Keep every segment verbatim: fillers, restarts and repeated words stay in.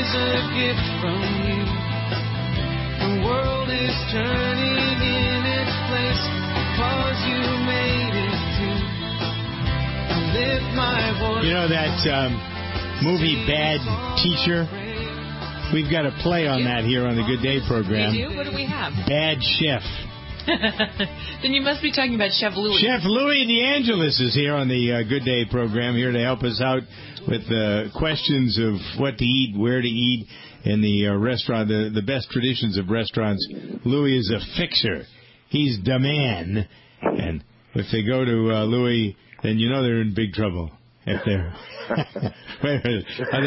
is a gift from you. The world is turning in its place because you made it to. I lift my voice. You know that um, movie Bad Teacher? We've got a play on that here on the Good Day program. You do? What do we have? Bad Chef. Then you must be talking about Chef Louis. Chef Louis DeAngelis is here on the uh, Good Day program, here to help us out with uh, questions of what to eat, where to eat in the uh, restaurant, the, the best traditions of restaurants. Louis is a fixer. He's the man. And if they go to uh, Louis, then you know they're in big trouble. If they're... Wait a minute. I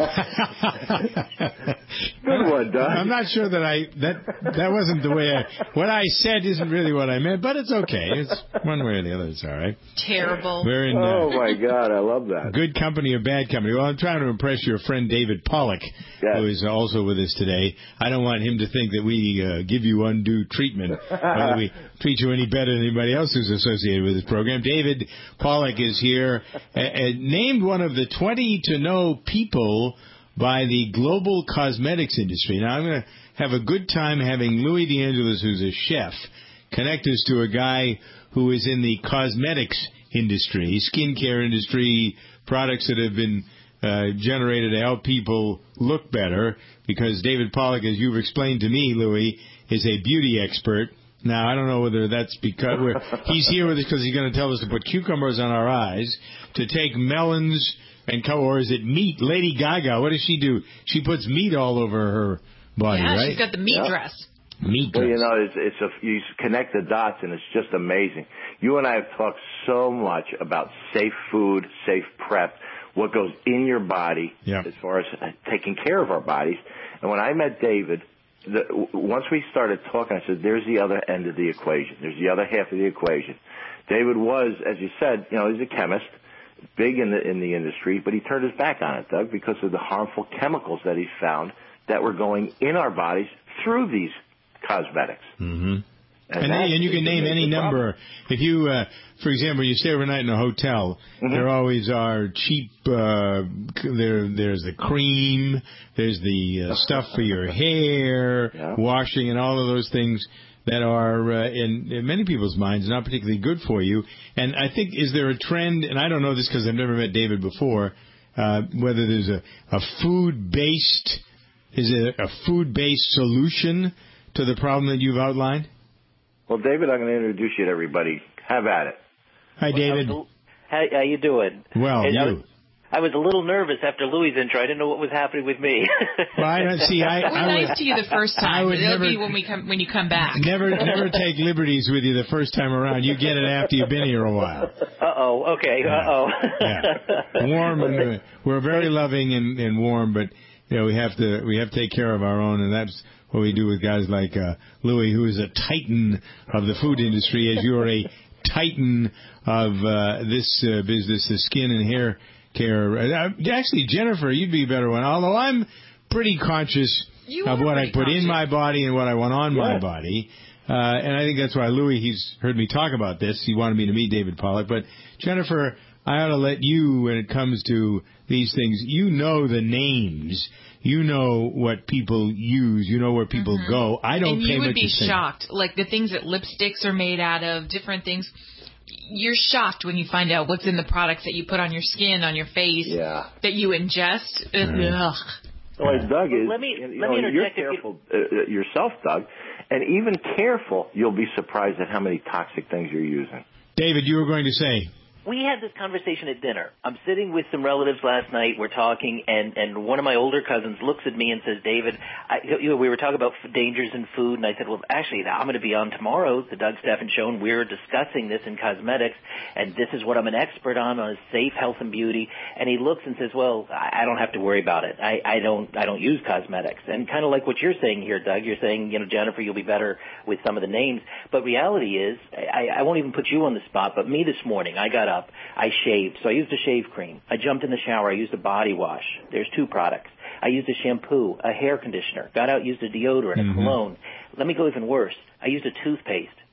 think... Good one, Doug. I'm not sure that I... That that wasn't the way I... What I said isn't really what I meant, but it's okay. It's one way or the other. It's all right. Terrible. We're in, uh, oh, my God. I love that. Good company or bad company. Well, I'm trying to impress your friend David Pollock, yes. who is also with us today. I don't want him to think that we uh, give you undue treatment, or that we treat you any better than anybody else who's associated with this program. David Pollock is here, uh, uh, named one of the twenty to know people by the global cosmetics industry. Now, I'm going to have a good time having Louis DeAngelis, who's a chef, connect us to a guy who is in the cosmetics industry, skincare industry, products that have been uh, generated to help people look better, because David Pollock, as you've explained to me, Louis, is a beauty expert. Now, I don't know whether that's because we're, he's here with us because he's going to tell us to put cucumbers on our eyes, to take melons and co- or is it meat? Lady Gaga, what does she do? She puts meat all over her body, yeah, right? Yeah, she's got the meat yeah. dress. Meat well, dress. you know, it's, it's a, you connect the dots, and it's just amazing. You and I have talked so much about safe food, safe prep, what goes in your body yeah. as far as taking care of our bodies. And when I met David, the, once we started talking, I said, there's the other end of the equation. There's the other half of the equation. David was, as you said, you know, he's a chemist, big in the in the industry, but he turned his back on it, Doug, because of the harmful chemicals that he found that were going in our bodies through these cosmetics. Mm-hmm. And, And, and you can name any number. If you, uh, for example, you stay overnight in a hotel, mm-hmm. there always are cheap, uh, there, there's the cream, there's the uh, stuff for your hair, yeah. washing, and all of those things that are, uh, in, in many people's minds, not particularly good for you. And I think, is there a trend, and I don't know this because I've never met David before, uh, whether there's a, a food-based, is it a food-based solution to the problem that you've outlined? Well, David, I'm going to introduce you to everybody. Have at it. Hi, David. Well, how, how you doing? Well, and you. I was, I was a little nervous after Louis' intro. I didn't know what was happening with me. Well, I don't see. I, We're I nice would, to you the first time. I would It'll never, be when we come when you come back. Never, never take liberties with you the first time around. You get it after you've been here a while. Uh oh. Okay. Yeah. Uh oh. Yeah. Warm. And, uh, we're very loving and, and warm, but you know we have to we have to take care of our own, and that's what we do with guys like uh, Louis, who is a titan of the food industry, as you are a titan of uh, this uh, business, the skin and hair care. Uh, actually, Jennifer, you'd be a better one, although I'm pretty conscious you of what I put conscious. in my body and what I want on yeah. my body. Uh, and I think that's why Louis, he's heard me talk about this. He wanted me to meet David Pollock. But, Jennifer, I ought to let you, when it comes to these things, you know the names. You know what people use. You know where people mm-hmm. go. I don't and pay you would much be attention. shocked. Like the things that lipsticks are made out of, different things. You're shocked when you find out what's in the products that you put on your skin, on your face, yeah. that you ingest. Mm. Ugh. Well, as Doug is, let me, you let know, me you're interject careful uh, yourself, Doug, and even careful, you'll be surprised at how many toxic things you're using. David, you were going to say. We had this conversation at dinner. I'm sitting with some relatives last night. We're talking, and, and one of my older cousins looks at me and says, David, I, you know, we were talking about dangers in food, and I said, well, actually, I'm going to be on tomorrow, the Doug Steffen Show, and we're discussing this in cosmetics, and this is what I'm an expert on, on safe health and beauty. And he looks and says, well, I don't have to worry about it. I, I don't I don't use cosmetics. And kind of like what you're saying here, Doug, you're saying, you know, Jennifer, you'll be better with some of the names. But reality is, I, I won't even put you on the spot, but me this morning, I got up, I shaved, so I used a shave cream. I jumped in the shower. I used a body wash. There's two products. I used a shampoo, a hair conditioner, got out, used a deodorant, mm-hmm. a cologne. Let me go even worse. I used a toothpaste.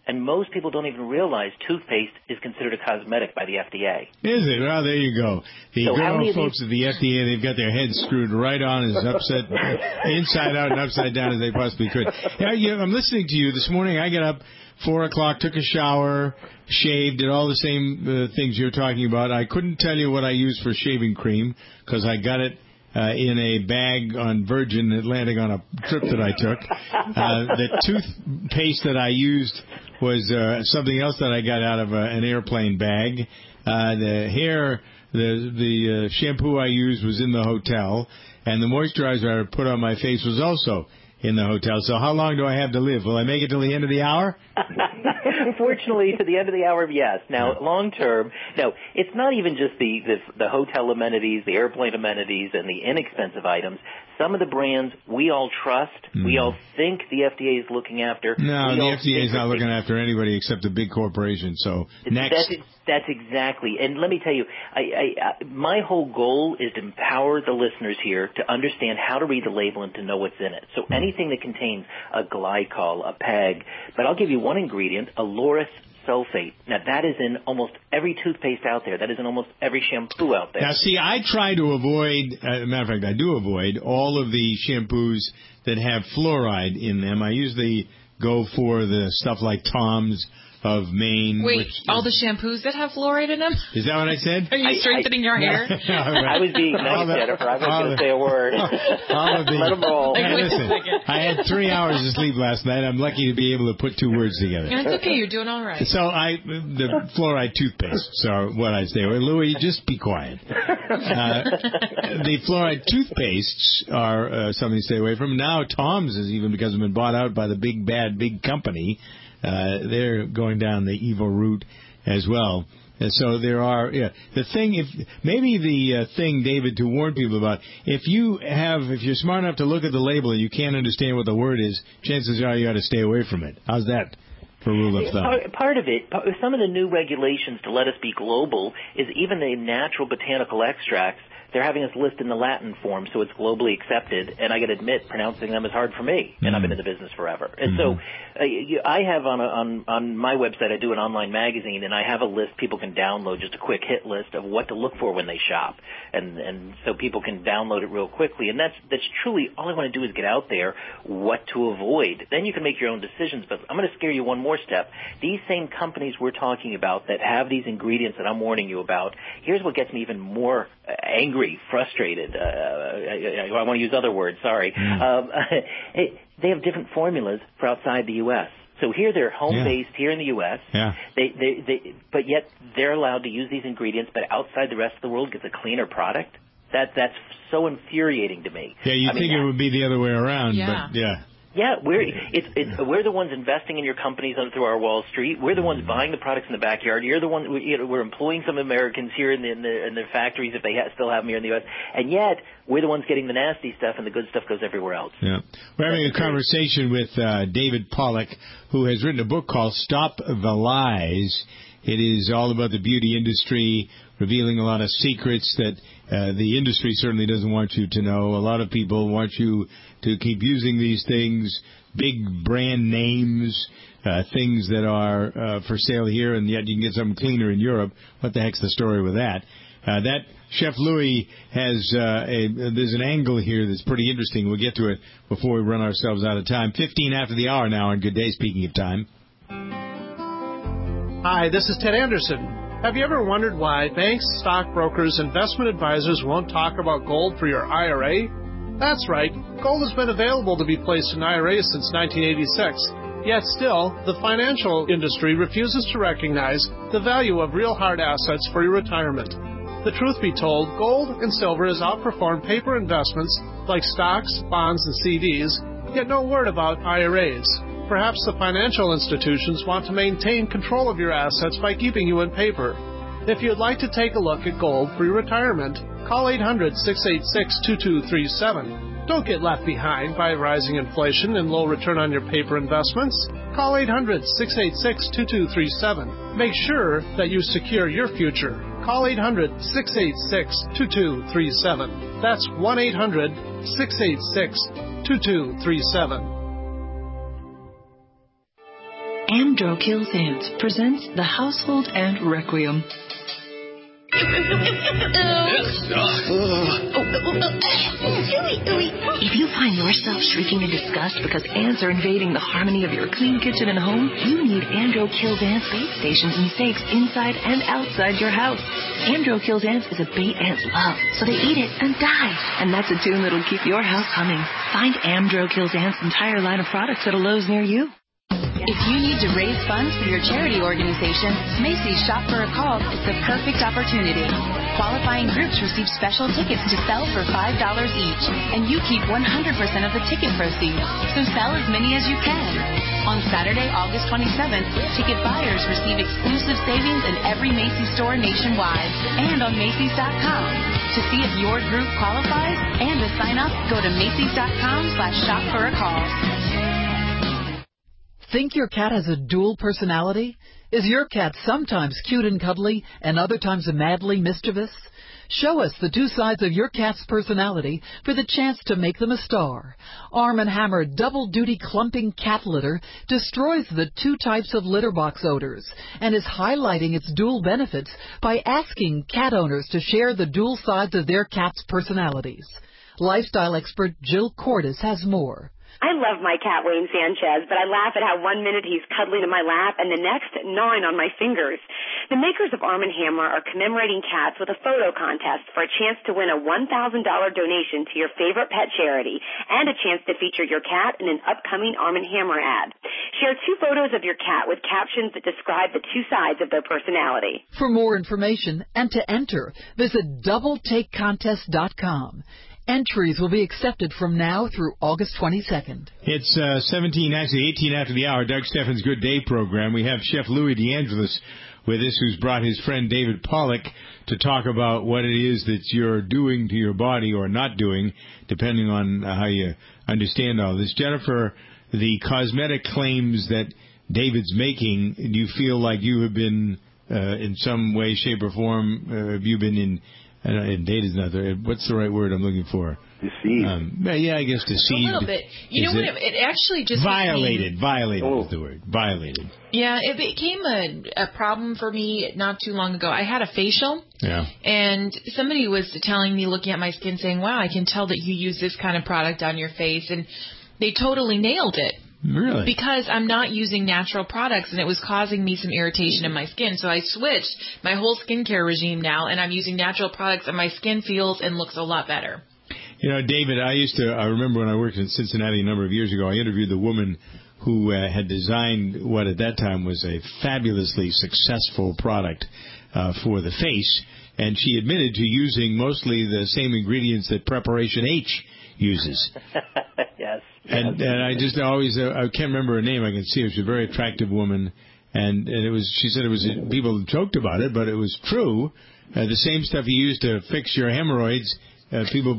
And most people don't even realize toothpaste is considered a cosmetic by the F D A. Is it? Well, there you go. The so good old these... folks at the F D A, they've got their heads screwed right on as upset, inside out and upside down as they possibly could. Yeah, you, I'm listening to you. This morning I got up, four o'clock, took a shower, shaved, did all the same uh, things you're talking about. I couldn't tell you what I used for shaving cream because I got it Uh, in a bag on Virgin Atlantic on a trip that I took. Uh, the toothpaste that I used was uh, something else that I got out of uh, an airplane bag. Uh, the hair, the the uh, shampoo I used was in the hotel, and the moisturizer I put on my face was also in the hotel. So how long do I have to live? Will I make it till the end of the hour? Fortunately, to the end of the hour, yes. Now, long term, no, it's not even just the, the the hotel amenities, the airplane amenities, and the inexpensive items. Some of the brands we all trust, mm. we all think the F D A is looking after. No, the F D A is not looking after anybody except the big corporation. So next. That's, that's exactly. And let me tell you, I, I, I, my whole goal is to empower the listeners here to understand how to read the label and to know what's in it. So mm. anything that contains a glycol, a P E G, but I'll give you one ingredient, a laurous sulfate. Now, that is in almost every toothpaste out there. That is in almost every shampoo out there. Now, see, I try to avoid, uh, matter of fact, I do avoid all of the shampoos that have fluoride in them. I usually go for the stuff like Tom's of Maine. Wait, which all is, the shampoos that have fluoride in them? Is that what I said? Are you I, strengthening I, your hair? I was being nice, the, Jennifer. I was going to say a word. All of the, Let them roll. Hey, listen, I had three hours of sleep last night. I'm lucky to be able to put two words together. It's okay. You're doing all right. So I, the fluoride toothpastes are what I stay with. Louis, just be quiet. Uh, the fluoride toothpastes are uh, something to stay away from. Now Tom's is, even because it's been bought out by the big, bad, big company, Uh, they're going down the evil route as well. And so there are, yeah, the thing, if maybe the uh, thing, David, to warn people about, if you have, if you're smart enough to look at the label and you can't understand what the word is, chances are you ought to stay away from it. How's that for rule of thumb? Part, part of it, some of the new regulations to let us be global is even the natural botanical extracts. They're having us list in the Latin form, so it's globally accepted. And I got to admit, pronouncing them is hard for me, and mm-hmm. I've been in the business forever. And mm-hmm. so uh, you, I have on, a, on on my website, I do an online magazine, and I have a list people can download, just a quick hit list of what to look for when they shop, and and so people can download it real quickly. And that's that's truly all I want to do is get out there what to avoid. Then you can make your own decisions. But I'm going to scare you one more step. These same companies we're talking about that have these ingredients that I'm warning you about. Here's what gets me even more angry, frustrated. Uh, I, I want to use other words. Sorry. Mm. Um, they have different formulas for outside the U S So here they're home-based yeah. here in the U S Yeah. They, they, they, but yet they're allowed to use these ingredients, but outside the rest of the world gets a cleaner product. That that's so infuriating to me. Yeah, you I think mean, it would be the other way around, yeah. but yeah. Yeah, we're it's, it's we're the ones investing in your companies on through our Wall Street. We're the ones buying the products in the backyard. You're the one. We, you know, we're employing some Americans here in the in the, in the factories if they ha- still have them here in the U S. And yet we're the ones getting the nasty stuff, and the good stuff goes everywhere else. Yeah, we're having a conversation with uh, David Pollack, who has written a book called "Stop the Lies." It is all about the beauty industry, revealing a lot of secrets that uh, the industry certainly doesn't want you to know. A lot of people want you to keep using these things, big brand names, uh, things that are uh, for sale here, and yet you can get something cleaner in Europe. What the heck's the story with that? Uh, that Chef Louis has uh, a there's an angle here that's pretty interesting. We'll get to it before we run ourselves out of time. Fifteen after the hour now on Good Day. Speaking of time. Hi, this is Ted Anderson. Have you ever wondered why banks, stockbrokers, investment advisors won't talk about gold for your I R A? That's right. Gold has been available to be placed in I R As since nineteen eighty-six. Yet still, the financial industry refuses to recognize the value of real hard assets for your retirement. The truth be told, gold and silver has outperformed paper investments like stocks, bonds, and C Ds, yet no word about I R As. Perhaps the financial institutions want to maintain control of your assets by keeping you in paper. If you'd like to take a look at gold for your retirement, call eight hundred, six eight six, two two three seven. Don't get left behind by rising inflation and low return on your paper investments. Call eight hundred, six eight six, two two three seven. Make sure that you secure your future. Call eight hundred, six eight six, two two three seven. That's one eight hundred, six eight six, two two three seven. Andro Kills Ants presents The Household Ant Requiem. If you find yourself shrieking in disgust because ants are invading the harmony of your clean kitchen and home, you need Andro Kills Ants bait stations and stakes inside and outside your house. Andro Kills Ants is a bait ants love, so they eat it and die. And that's a tune that'll keep your house humming. Find Andro Kills Ants' entire line of products at a Lowe's near you. If you need to raise funds for your charity organization, Macy's Shop for a Cause is the perfect opportunity. Qualifying groups receive special tickets to sell for five dollars each, and you keep one hundred percent of the ticket proceeds, so sell as many as you can. On Saturday, August twenty-seventh, ticket buyers receive exclusive savings in every Macy's store nationwide and on Macy's dot com. To see if your group qualifies and to sign up, go to Macy's dot com slash shop for a cause. Think your cat has a dual personality? Is your cat sometimes cute and cuddly and other times madly mischievous? Show us the two sides of your cat's personality for the chance to make them a star. Arm and Hammer Double Duty Clumping Cat Litter destroys the two types of litter box odors and is highlighting its dual benefits by asking cat owners to share the dual sides of their cat's personalities. Lifestyle expert Jill Cordes has more. I love my cat, Wayne Sanchez, but I laugh at how one minute he's cuddling in my lap and the next gnawing on my fingers. The makers of Arm and Hammer are commemorating cats with a photo contest for a chance to win a one thousand dollars donation to your favorite pet charity and a chance to feature your cat in an upcoming Arm and Hammer ad. Share two photos of your cat with captions that describe the two sides of their personality. For more information and to enter, visit double take contest dot com. Entries will be accepted from now through August twenty-second. It's uh, seventeen, actually eighteen after the hour. Doug Steffens' Good Day program. We have Chef Louis DeAngelis with us, who's brought his friend David Pollack to talk about what it is that you're doing to your body or not doing, depending on how you understand all this. Jennifer, the cosmetic claims that David's making, do you feel like you have been, uh, in some way, shape, or form, uh, have you been in... And Data's not there. What's the right word I'm looking for? Deceived. Um, yeah, I guess deceived. A little bit. You is know what? It, it, it actually just violated. Became, violated oh. is the word. Violated. Yeah, it became a, a problem for me not too long ago. I had a facial. Yeah. And somebody was telling me, looking at my skin, saying, "Wow, I can tell that you use this kind of product on your face," and they totally nailed it. Really? Because I'm not using natural products, and it was causing me some irritation in my skin. So I switched my whole skincare regime now, and I'm using natural products, and my skin feels and looks a lot better. You know, David, I used to, I remember when I worked in Cincinnati a number of years ago, I interviewed the woman who uh, had designed what at that time was a fabulously successful product uh, for the face, and she admitted to using mostly the same ingredients that Preparation H uses. Yes. And and I just always uh, I can't remember her name. I can see her. She's a very attractive woman, and and it was she said it was people joked about it, but it was true. Uh, the same stuff you use to fix your hemorrhoids. Uh, people,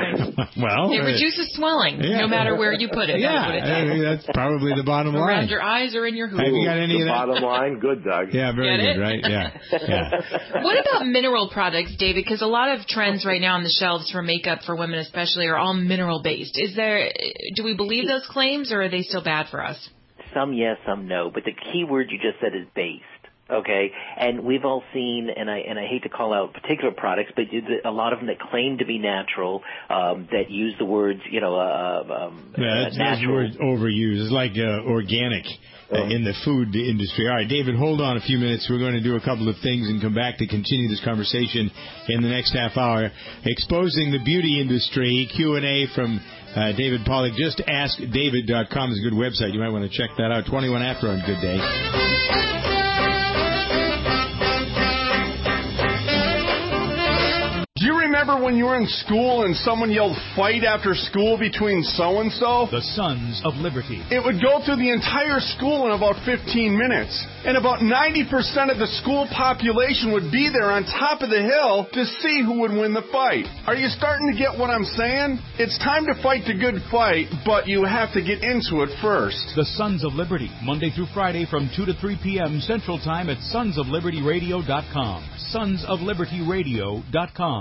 well, it reduces swelling, yeah. no matter where you put it. Yeah, That's, I mean, that's probably the bottom line. Around your eyes or in your hoo. Have you got any the of that? Bottom line, good, Doug. Yeah, very Get good, it? right? Yeah, yeah. What about mineral products, David? Because a lot of trends right now on the shelves for makeup for women, especially, are all mineral based. Is there? Do we believe those claims, or are they still bad for us? Some yes, some no. But the key word you just said is based. Okay, and we've all seen, and I and I hate to call out particular products, but a lot of them that claim to be natural, um, that use the words, you know, uh, um, yeah, that's, uh, natural. That's word overused. It's like uh, organic uh, in the food industry. All right, David, hold on a few minutes. We're going to do a couple of things and come back to continue this conversation in the next half hour. Exposing the beauty industry, Q and A from uh, David Pollack. Just ask david dot com is a good website. You might want to check that out. twenty-one after on Good Day. Do you remember when you were in school and someone yelled fight after school between so-and-so? The Sons of Liberty. It would go through the entire school in about fifteen minutes. And about ninety percent of the school population would be there on top of the hill to see who would win the fight. Are you starting to get what I'm saying? It's time to fight the good fight, but you have to get into it first. The Sons of Liberty, Monday through Friday from two to three p.m. Central Time at sons of liberty radio dot com. sons of liberty radio dot com. We, the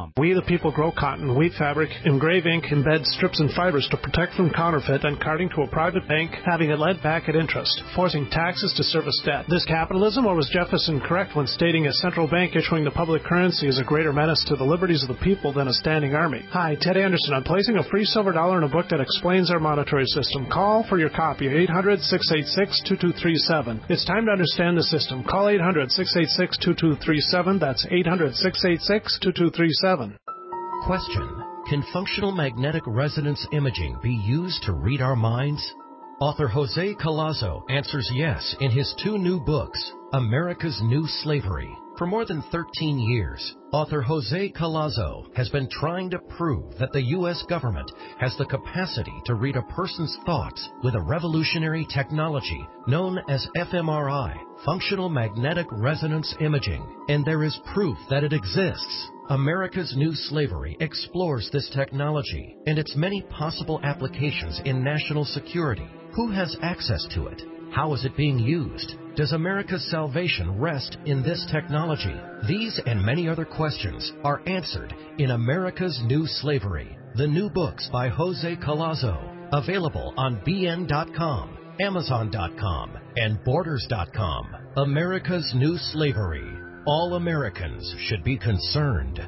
people grow cotton, weave fabric, engrave ink, embed strips and fibers to protect from counterfeit, and carting to a private bank, having it led back at interest, forcing taxes to service debt. This capitalism, or was Jefferson correct when stating a central bank issuing the public currency is a greater menace to the liberties of the people than a standing army? Hi, Ted Anderson. I'm placing a free silver dollar in a book that explains our monetary system. Call for your copy, eight hundred, six eight six, two two three seven. It's time to understand the system. Call eight hundred, six eight six, two two three seven. That's eight hundred, six eight six, two two three seven. Question: can functional magnetic resonance imaging be used to read our minds? Author Jose Collazo answers yes in his two new books, America's New Slavery. For more than thirteen years, author Jose Collazo has been trying to prove that the U S government has the capacity to read a person's thoughts with a revolutionary technology known as F M R I, Functional Magnetic Resonance Imaging, and there is proof that it exists. America's New Slavery explores this technology and its many possible applications in national security. Who has access to it? How is it being used? Does America's salvation rest in this technology? These and many other questions are answered in America's New Slavery, the new books by Jose Collazo, available on B N dot com, Amazon dot com, and Borders dot com. America's New Slavery. All Americans should be concerned.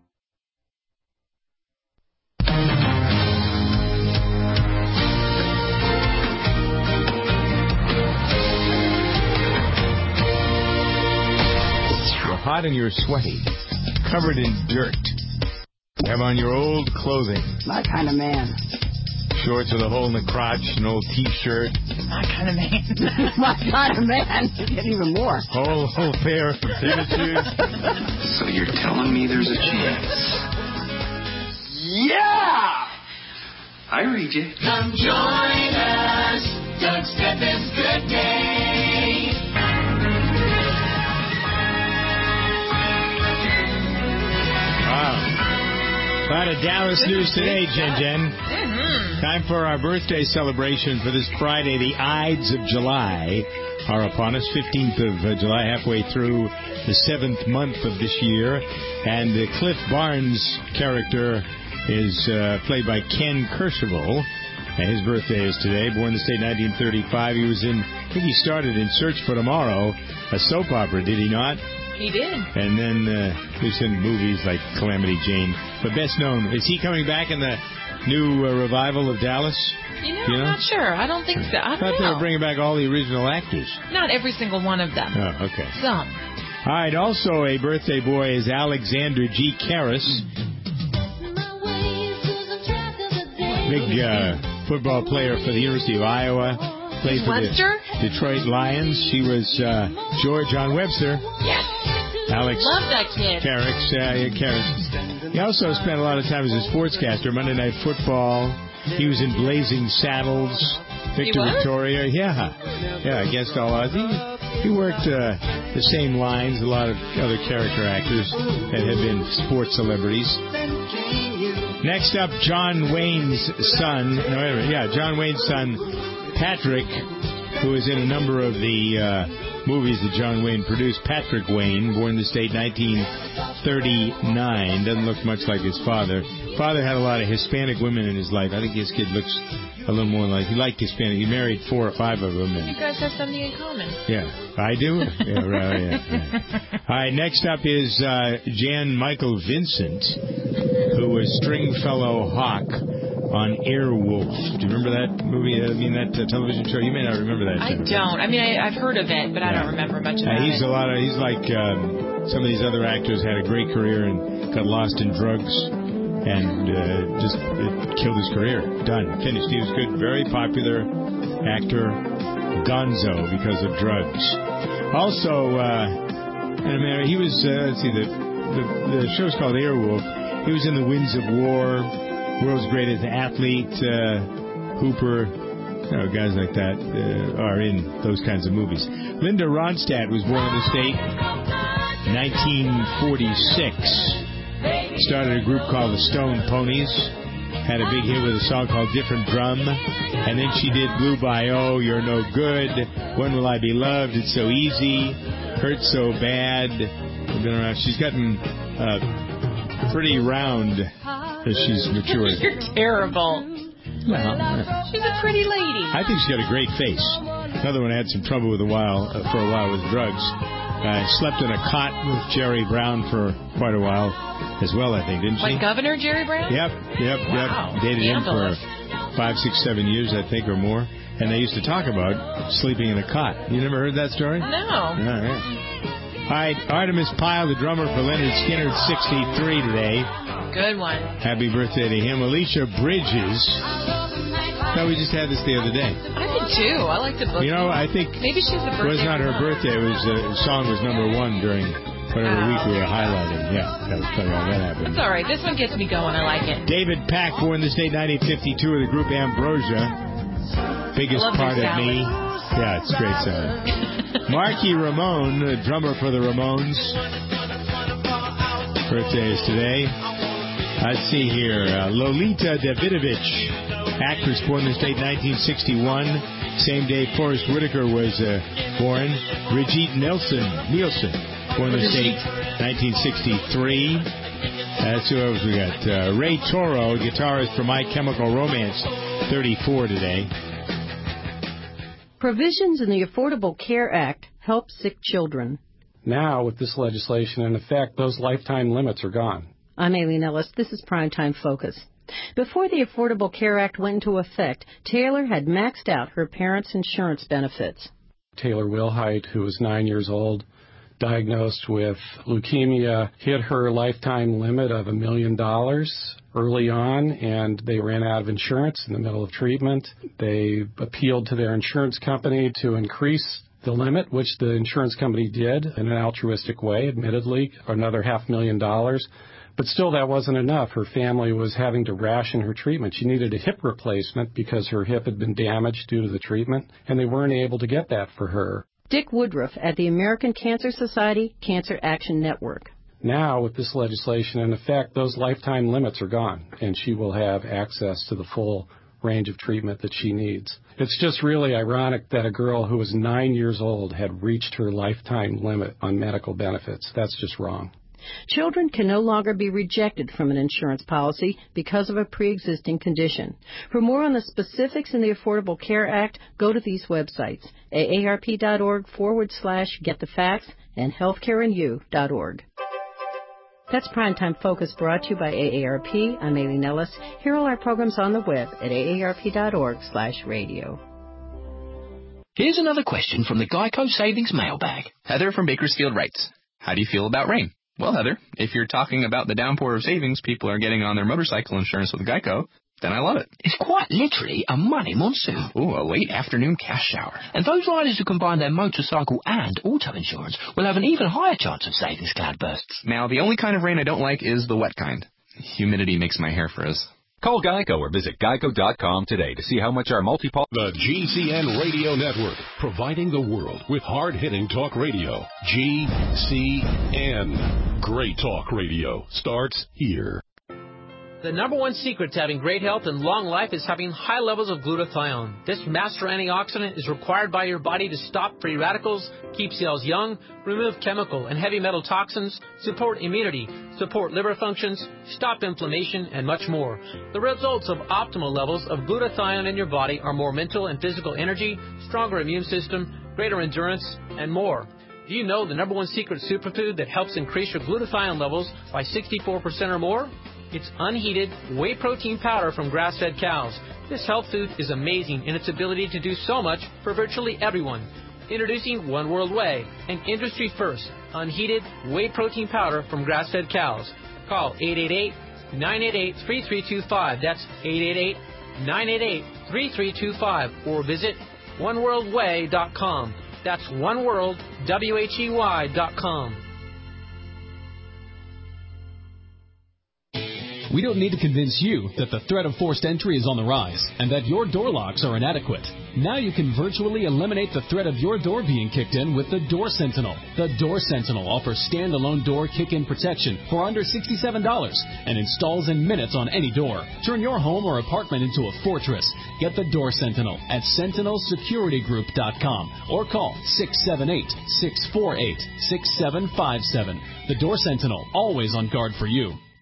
Hot and you're sweaty, covered in dirt. You have on your old clothing. My kind of man. Shorts with a hole in the crotch, an old T-shirt. My kind of man. My kind of man. You get even more. Whole, whole pair of tennis shoes. So you're telling me there's a chance? Yeah! I read you. Come join us. Doug Steffens Good Day. Wow. A lot of Dallas news today, Jen Jen. Mm-hmm. Time for our birthday celebration for this Friday. The Ides of July are upon us. fifteenth of July, halfway through the seventh month of this year. And uh, Cliff Barnes' character is uh, played by Ken Kercheval. And his birthday is today. Born in the state nineteen thirty-five. He was in, I think he started in Search for Tomorrow, a soap opera, did he not? He did. And then uh, he was in movies like Calamity Jane. But best known, is he coming back in the new uh, revival of Dallas? You know, you know, I'm not sure. I don't think so. I, I thought don't they know. were bringing back all the original actors. Not every single one of them. Oh, okay. Some. All right, also a birthday boy is Alexander G. Karras. Big uh, football player for the University of Iowa. Played for Webster? the Detroit Lions. She was uh, George on Webster. Yes. Alex Love that kid. Karras. Uh, yeah, Karras. He also spent a lot of time as a sportscaster. Monday Night Football. He was in Blazing Saddles. Victor Victoria. Yeah. Yeah, against all odds. He, he worked uh, the same lines a lot of other character actors that have been sports celebrities. Next up, John Wayne's son. No, wait a minute. Yeah, John Wayne's son, Patrick, who is in a number of the uh, movies that John Wayne produced. Patrick Wayne, born in the state nineteen thirty-nine. Doesn't look much like his father. Father had a lot of Hispanic women in his life. I think his kid looks a little more like, he liked Hispanic. He married four or five of them. And, you guys have something in common. Yeah, I do? Yeah, right, yeah, yeah. All right, next up is uh, Jan Michael Vincent, who was Stringfellow Hawk on Airwolf. Do you remember that movie? I mean, that uh, television show? You may not remember that. I don't. I mean, I, I've heard of it, but I don't remember much about uh, he's it. a lot of, he's like um, some of these other actors, had a great career and got lost in drugs. And uh, just it killed his career. Done. Finished. He was good. Very popular actor. Gonzo because of drugs. Also, uh, and I mean, he was, uh, let's see, the, the, the show's called Airwolf. He was in The Winds of War, World's Greatest Athlete, uh, Hooper. You know, guys like that uh, are in those kinds of movies. Linda Ronstadt was born in the state nineteen forty-six. Started a group called the Stone Ponies. Had a big hit with a song called Different Drum. And then she did Blue Bayou, You're No Good, When Will I Be Loved, It's So Easy, Hurt So Bad. Been around. She's gotten uh, pretty round as she's matured. You're terrible. Well, she's a pretty lady. I think she's got a great face. Another one had some trouble with a while uh, for a while with drugs. Uh, slept in a cot with Jerry Brown for quite a while as well, I think, didn't she? Like Governor Jerry Brown? Yep, yep, wow. yep. Dated Scandalous. him for five, six, seven years, I think, or more. And they used to talk about sleeping in a cot. You never heard that story? No. All right. All right, Artemis Pyle, the drummer for Leonard Skinner, sixty-three today. Good one. Happy birthday to him. Alicia Bridges. No, we just had this the other day. I did too. I like the book. You know, I think maybe she's the birthday. It was not her birthday. It was uh, the song was number one during whatever oh. week we were highlighting. Yeah, that was probably how that happened. It's all right. This one gets me going. I like it. David Pack, born this date, nineteen fifty-two, of the group Ambrosia. Biggest part of me. Yeah, it's a great song. Marky Ramone, drummer for the Ramones. Birthday is today. Let's see here. Uh, Lolita Davidovich, actress, born this date, nineteen sixty-one. Same day Forrest Whitaker was uh, born. Brigitte Nielsen, Nielsen, born this date, nineteen sixty-three. That's who else we got. Uh, Ray Toro, guitarist for My Chemical Romance, thirty-four today. Provisions in the Affordable Care Act help sick children. Now, with this legislation in effect, those lifetime limits are gone. I'm Aileen Ellis. This is Primetime Focus. Before the Affordable Care Act went into effect, Taylor had maxed out her parents' insurance benefits. Taylor Wilhite, who was nine years old, diagnosed with leukemia, hit her lifetime limit of a million dollars early on, and they ran out of insurance in the middle of treatment. They appealed to their insurance company to increase the limit, which the insurance company did in an altruistic way, admittedly, another half million dollars. But still, that wasn't enough. Her family was having to ration her treatment. She needed a hip replacement because her hip had been damaged due to the treatment, and they weren't able to get that for her. Dick Woodruff at the American Cancer Society Cancer Action Network. Now, with this legislation in effect, those lifetime limits are gone, and she will have access to the full range of treatment that she needs. It's just really ironic that a girl who was nine years old had reached her lifetime limit on medical benefits. That's just wrong. Children can no longer be rejected from an insurance policy because of a pre-existing condition. For more on the specifics in the Affordable Care Act, go to these websites, aarp.org forward slash get the facts and healthcareindyou dot org. That's Primetime Focus, brought to you by A A R P. I'm Aileen Ellis. Hear all our programs on the web at aarp.org slash radio. Here's another question from the Geico Savings Mailbag. Heather from Bakersfield writes, how do you feel about rain? Well, Heather, if you're talking about the downpour of savings people are getting on their motorcycle insurance with Geico, then I love it. It's quite literally a money monsoon. Ooh, a late afternoon cash shower. And those riders who combine their motorcycle and auto insurance will have an even higher chance of savings cloudbursts. Now, the only kind of rain I don't like is the wet kind. Humidity makes my hair frizz. Call Geico or visit geico dot com today to see how much our multi-pol... The G C N Radio Network, providing the world with hard-hitting talk radio. G C N. Great talk radio starts here. The number one secret to having great health and long life is having high levels of glutathione. This master antioxidant is required by your body to stop free radicals, keep cells young, remove chemical and heavy metal toxins, support immunity, support liver functions, stop inflammation, and much more. The results of optimal levels of glutathione in your body are more mental and physical energy, stronger immune system, greater endurance, and more. Do you know the number one secret superfood that helps increase your glutathione levels by sixty-four percent or more? It's unheated whey protein powder from grass-fed cows. This health food is amazing in its ability to do so much for virtually everyone. Introducing One World Whey, an industry-first, unheated whey protein powder from grass-fed cows. Call eight eight eight, nine eight eight, three three two five. That's eight eight eight, nine eight eight, three three two five. Or visit one world whey dot com. That's oneworld, W H E Y dot com. We don't need to convince you that the threat of forced entry is on the rise and that your door locks are inadequate. Now you can virtually eliminate the threat of your door being kicked in with the Door Sentinel. The Door Sentinel offers standalone door kick-in protection for under sixty-seven dollars and installs in minutes on any door. Turn your home or apartment into a fortress. Get the Door Sentinel at sentinel security group dot com or call six seven eight, six four eight, six seven five seven. The Door Sentinel, always on guard for you.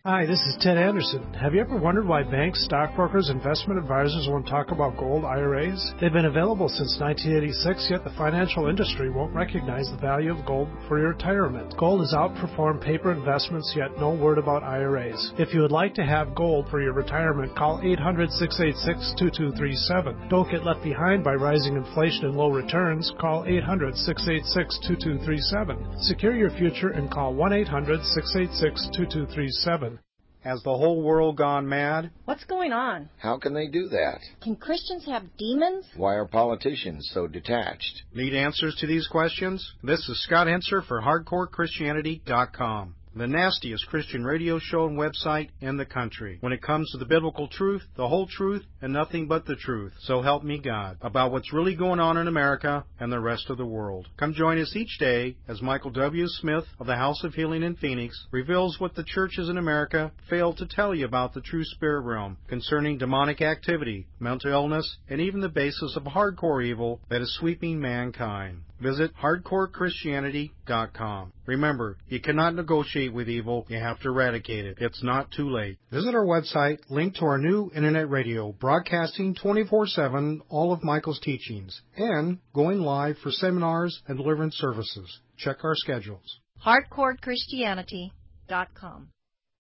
Hi, this is Ted Anderson. Have you ever wondered why banks, stockbrokers, investment advisors won't talk about gold I R As? They've been available since nineteen eighty-six, yet the financial industry won't recognize the value of gold for your retirement. Gold has outperformed paper investments, yet no word about I R As. If you would like to have gold for your retirement, call eight hundred, six eight six, two two three seven. Don't get left behind by rising inflation and low returns. Call eight hundred, six eight six, two two three seven. Secure your future and call one eight hundred, six eight six, two two three seven. Has the whole world gone mad? What's going on? How can they do that? Can Christians have demons? Why are politicians so detached? Need answers to these questions? This is Scott Henser for Hardcore Christianity dot com, the nastiest Christian radio show and website in the country. When it comes to the biblical truth, the whole truth, and nothing but the truth, so help me God, about what's really going on in America and the rest of the world. Come join us each day as Michael W. Smith of the House of Healing in Phoenix reveals what the churches in America fail to tell you about the true spirit realm concerning demonic activity, mental illness, and even the basis of hardcore evil that is sweeping mankind. Visit Hardcore Christianity dot com. Remember, you cannot negotiate with evil, you have to eradicate it. It's not too late. Visit our website, link to our new internet radio, broadcasting twenty-four seven all of Michael's teachings, and going live for seminars and deliverance services. Check our schedules. Hardcore Christianity dot com.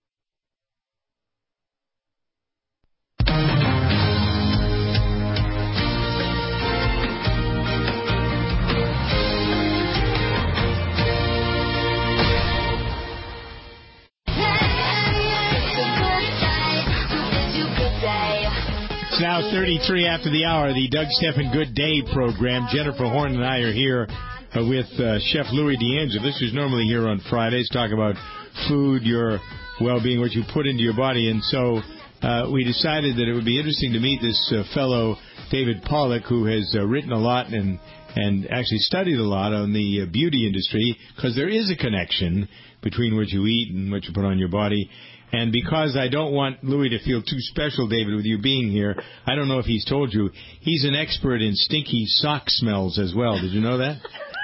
It's now thirty-three after the hour, the Doug Stephan Good Day program. Jennifer Horn and I are here uh, with uh, Chef Louis D'Angelo. This is normally here on Fridays, talk about food, your well-being, what you put into your body. And so uh, we decided that it would be interesting to meet this uh, fellow, David Pollack, who has uh, written a lot and and actually studied a lot on the uh, beauty industry, because there is a connection between what you eat and what you put on your body. And because I don't want Louis to feel too special, David, with you being here, I don't know if he's told you, he's an expert in stinky sock smells as well. Did you know that?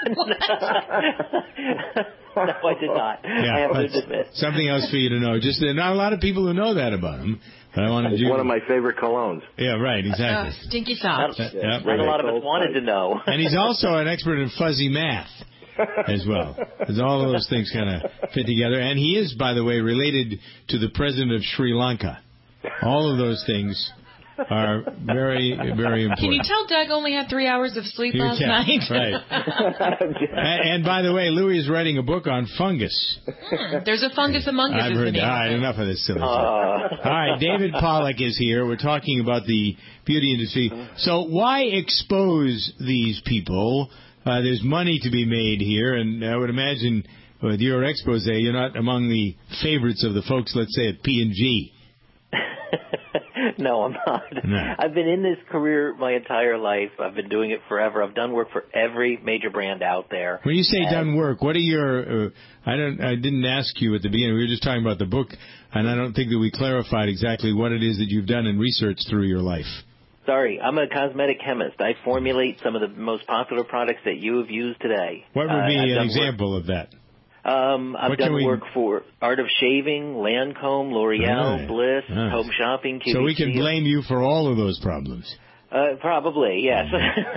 No, I did not. Yeah, I have to admit. Something else for you to know. Just there are not a lot of people who know that about him. But I wanted it's you. one of my favorite colognes. Yeah, right, exactly. Uh, stinky socks. Uh, yeah, yeah, not a lot of us wanted to know. And he's also an expert in fuzzy math as well. Because all of those things kind of fit together. And he is, by the way, related to the president of Sri Lanka. All of those things are very, very important. Can you tell Doug only had three hours of sleep You last can, night? Right. and, and by the way, Louis is writing a book on fungus. Hmm, there's a fungus among us. I've heard that. All right, enough of this silly uh. stuff. All right, David Pollack is here. We're talking about the beauty industry. So why expose these people? Uh, there's money to be made here, and I would imagine with your expose, you're not among the favorites of the folks, let's say, at P and G. No, I'm not. No. I've been in this career my entire life. I've been doing it forever. I've done work for every major brand out there. When you say and done work, what are your? Uh, I don't. I didn't ask you at the beginning. We were just talking about the book, and I don't think that we clarified exactly what it is that you've done and researched through your life. Sorry, I'm a cosmetic chemist. I formulate some of the most popular products that you have used today. What would be uh, an example work. of that? Um, I've what done we... work for Art of Shaving, Lancome, L'Oreal, right. Bliss, Right. Home Shopping, Q V C. So we can blame you for all of those problems. Uh, probably, yes.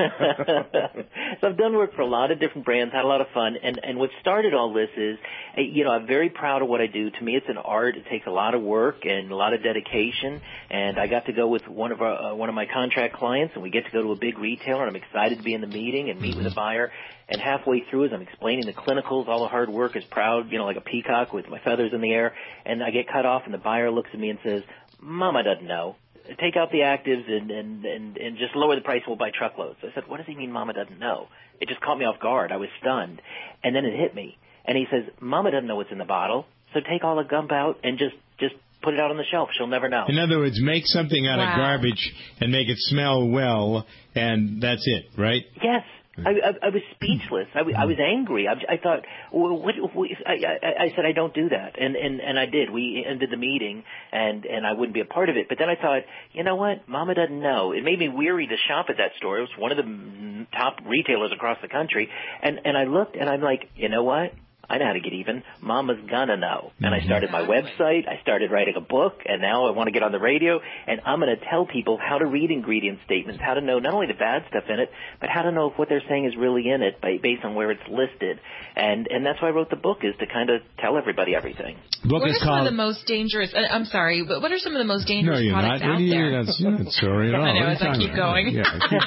So I've done work for a lot of different brands, had a lot of fun, and, and what started all this is, you know, I'm very proud of what I do. To me, it's an art. It takes a lot of work and a lot of dedication, and I got to go with one of our, uh, one of my contract clients, and we get to go to a big retailer, and I'm excited to be in the meeting and meet mm-hmm. with a buyer, and halfway through as I'm explaining the clinicals, all the hard work is proud, you know, like a peacock with my feathers in the air, and I get cut off, and the buyer looks at me and says, Mama doesn't know. Take out the actives and, and, and, and just lower the price and we'll buy truckloads. I said, what does he mean Mama doesn't know? It just caught me off guard. I was stunned. And then it hit me. And he says, Mama doesn't know what's in the bottle, so take all the gump out and just, just put it out on the shelf. She'll never know. In other words, make something out wow. of garbage and make it smell well, and that's it, right? Yes. I, I, I was speechless. I, I was angry. I, I thought, well, what, what, I, I, I said, I don't do that. And, and, and I did. We ended the meeting, and, and I wouldn't be a part of it. But then I thought, you know what? Mama doesn't know. It made me weary to shop at that store. It was one of the top retailers across the country. And, and I looked, and I'm like, you know what? I know how to get even. Mama's gonna know. And I Mm-hmm. started my website. I started writing a book, and now I want to get on the radio. And I'm going to tell people how to read ingredient statements, how to know not only the bad stuff in it, but how to know if what they're saying is really in it by, based on where it's listed. And and that's why I wrote the book, is to kind of tell everybody everything. Book what is are some called... of the most dangerous? Uh, I'm sorry, but what are some of the most dangerous No, you're products not. out You, there? that's, you're not sorry at all. I know, What are as you I talking keep about? going. Yeah, keep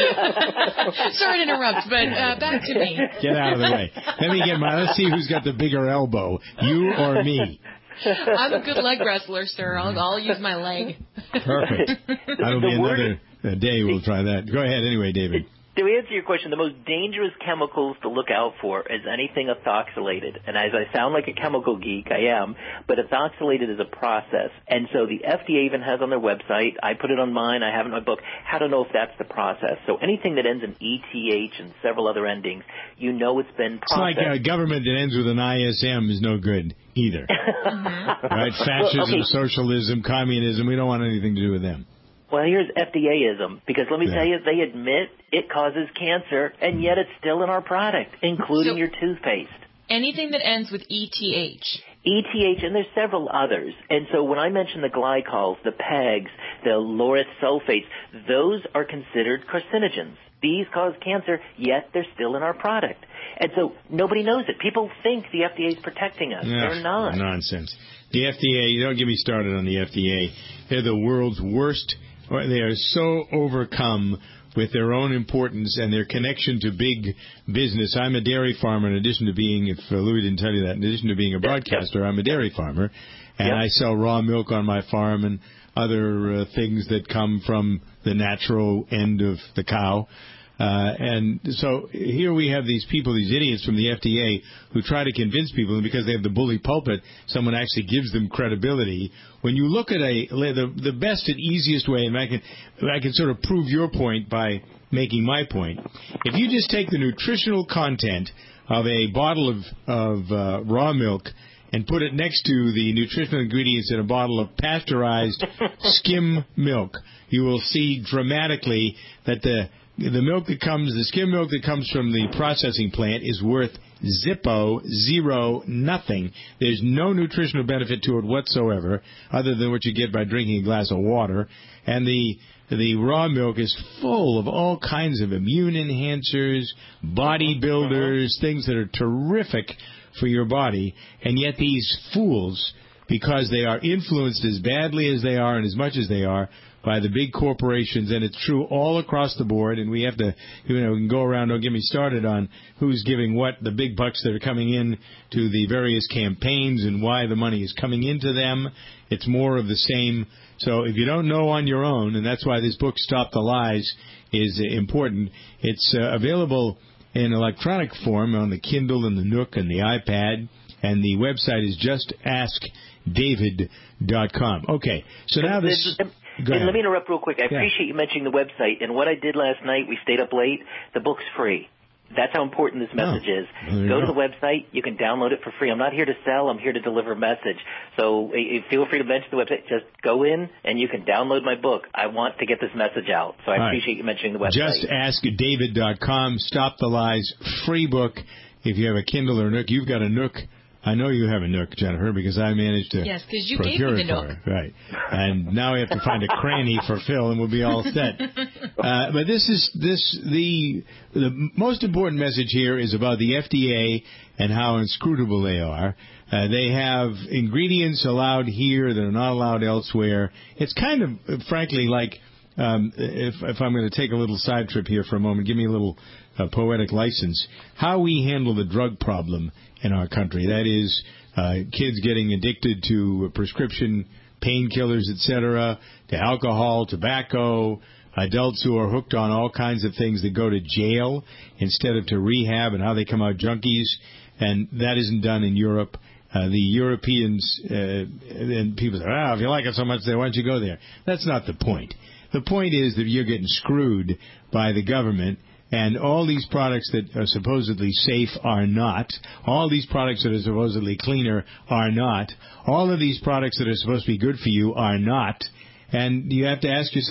going. Sorry to interrupt, but uh, back to me. Get out of the way. Let me get my. Let's see who's got the bigger elbow, you or me. I'm a good leg wrestler, sir. I'll, I'll use my leg. Perfect. That'll be another uh, day. We'll try that. Go ahead, anyway, David. To answer your question, the most dangerous chemicals to look out for is anything ethoxylated. And as I sound like a chemical geek, I am, but ethoxylated is a process. And so the F D A even has on their website, I put it on mine, I have it in my book, how to know if that's the process. So anything that ends in E T H and several other endings, you know it's been processed. It's like a government that ends with an I S M is no good either. Right? Fascism, Well, okay. socialism, communism, we don't want anything to do with them. Well, here's F D A-ism, because let me Yeah. tell you, they admit it causes cancer, and yet it's still in our product, including So- your toothpaste. Anything that ends with E T H. E T H, and there's several others. And so when I mention the glycols, the PEGs, the laureth sulfates, those are considered carcinogens. These cause cancer, yet they're still in our product. And so nobody knows it. People think the F D A is protecting us. Ugh, They're not. Nonsense. The F D A, don't get me started on the F D A. They're the world's worst. They are so overcome with their own importance and their connection to big business. I'm a dairy farmer in addition to being, if uh, Louis didn't tell you that, in addition to being a broadcaster, I'm a dairy farmer. And Yep. I sell raw milk on my farm and other uh, things that come from the natural end of the cow. Uh, and so here we have these people, these idiots from the F D A who try to convince people, and because they have the bully pulpit, someone actually gives them credibility. When you look at a the, the best and easiest way, and I can I can sort of prove your point by making my point. If you just take the nutritional content of a bottle of of uh, raw milk and put it next to the nutritional ingredients in a bottle of pasteurized skim milk, you will see dramatically that the The milk that comes, the skim milk that comes from the processing plant is worth zippo, zero, nothing. There's no nutritional benefit to it whatsoever, other than what you get by drinking a glass of water. And the the raw milk is full of all kinds of immune enhancers, bodybuilders, things that are terrific for your body. And yet these fools, because they are influenced as badly as they are and as much as they are by the big corporations, and it's true all across the board, and we have to, you know, we can go around, don't get me started on who's giving what, the big bucks that are coming in to the various campaigns and why the money is coming into them. It's more of the same. So if you don't know on your own, and that's why this book, Stop the Lies, is important, it's uh, available in electronic form on the Kindle and the Nook and the iPad, and the website is just ask david dot com. Okay, so now this... Go And ahead. let me interrupt real quick. I Yeah. appreciate you mentioning the website. And what I did last night, we stayed up late. The book's free. That's how important this message Oh, is. there you Go go. to the website. You can download it for free. I'm not here to sell. I'm here to deliver a message. So eh, feel free to mention the website. Just go in, and you can download my book. I want to get this message out. So I All right. appreciate you mentioning the website. just ask david dot com. Stop the Lies, free book. If you have a Kindle or Nook, you've got a Nook. I know you have a Nook, Jennifer, because I managed to Yes, 'cause you gave procure me it the for Nook. her. Right. And now we have to find a cranny for Phil, and we'll be all set. Uh, but this is this the the most important message here is about the F D A and how inscrutable they are. Uh, they have ingredients allowed here that are not allowed elsewhere. It's kind of, frankly, like um, if if I'm going to take a little side trip here for a moment, give me a little uh, poetic license. How we handle the drug problem in our country. That is, uh, kids getting addicted to prescription painkillers, et cetera, to alcohol, tobacco, adults who are hooked on all kinds of things that go to jail instead of to rehab, and how they come out junkies. And that isn't done in Europe. Uh, the Europeans, uh, and people say, oh, if you like it so much, then why don't you go there? That's not the point. The point is that you're getting screwed by the government. And all these products that are supposedly safe are not. All these products that are supposedly cleaner are not. All of these products that are supposed to be good for you are not. And you have to ask yourself,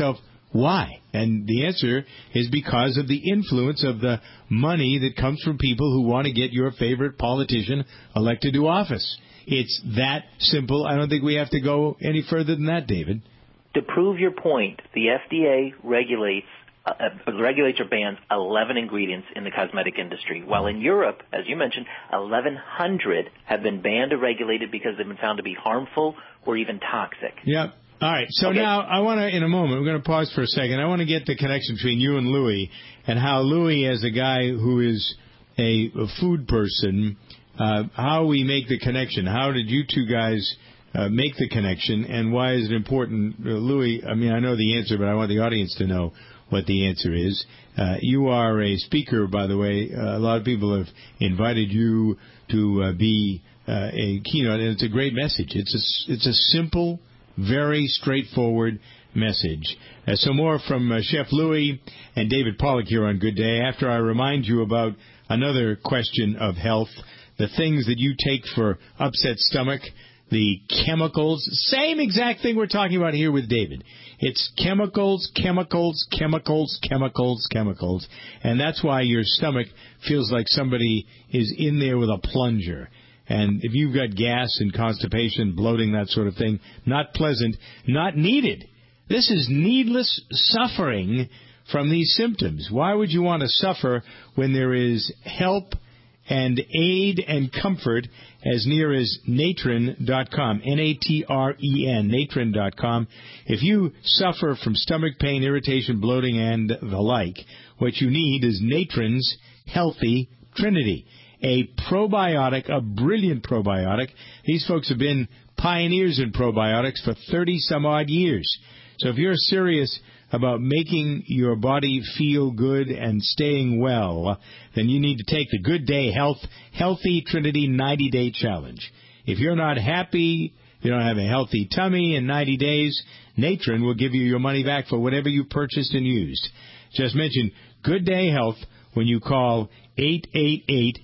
Why? And the answer is because of the influence of the money that comes from people who want to get your favorite politician elected to office. It's that simple. I don't think we have to go any further than that, David. To prove your point, the F D A regulates uh, regulates or bans eleven ingredients in the cosmetic industry, while in Europe, as you mentioned, eleven hundred have been banned or regulated because they've been found to be harmful or even toxic. Yep. All right, so okay. now I want to, in a moment, we're going to pause for a second. I want to get the connection between you and Louis and how Louis, as a guy who is a, a food person, uh, how we make the connection. How did you two guys uh, make the connection, and why is it important? Uh, Louis, I mean, I know the answer, but I want the audience to know what the answer is. Uh, you are a speaker, by the way. Uh, a lot of people have invited you to uh, be uh, a keynote, and it's a great message. It's a, it's a simple, very straightforward message. Uh, so more from uh, Chef Louis and David Pollack here on Good Day. After I remind you about another question of health, the things that you take for upset stomach, the chemicals, same exact thing we're talking about here with David. It's chemicals, chemicals, chemicals, chemicals, chemicals. And that's why your stomach feels like somebody is in there with a plunger. And if you've got gas and constipation, bloating, that sort of thing, not pleasant, not needed. This is needless suffering from these symptoms. Why would you want to suffer when there is help and aid and comfort as near as natren dot com, N A T R E N, natren dot com. If you suffer from stomach pain, irritation, bloating, and the like, what you need is Natren's Healthy Trinity. A probiotic, a brilliant probiotic. These folks have been pioneers in probiotics for thirty some odd years. So if you're serious about making your body feel good and staying well, then you need to take the Good Day Health Healthy Trinity ninety day challenge. If you're not happy, you don't have a healthy tummy in ninety days, Natren will give you your money back for whatever you purchased and used. Just mention Good Day Health when you call eight eight eight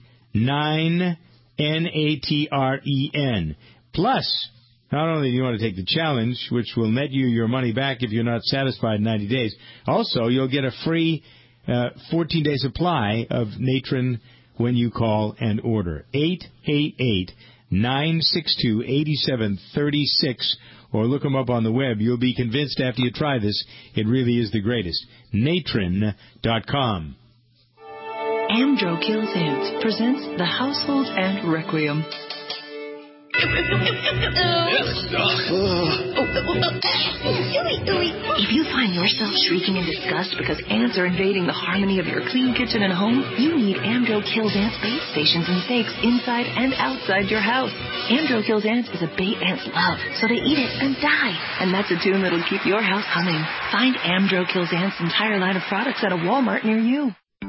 nine N A T R E N. Plus, not only do you want to take the challenge, which will net you your money back if you're not satisfied in ninety days, also you'll get a free uh, fourteen day supply of Natren when you call and order. eight eight eight nine six two eight seven three six, or look them up on the web. You'll be convinced after you try this, it really is the greatest. Natren dot com. Amdro Kills Ants presents The Household Ant Requiem. If you find yourself shrieking in disgust because ants are invading the harmony of your clean kitchen and home, you need Amdro Kills Ants bait stations and stakes inside and outside your house. Amdro Kills Ants is a bait ants love, so they eat it and die. And that's a tune that'll keep your house humming. Find Amdro Kills Ants' entire line of products at a Walmart near you.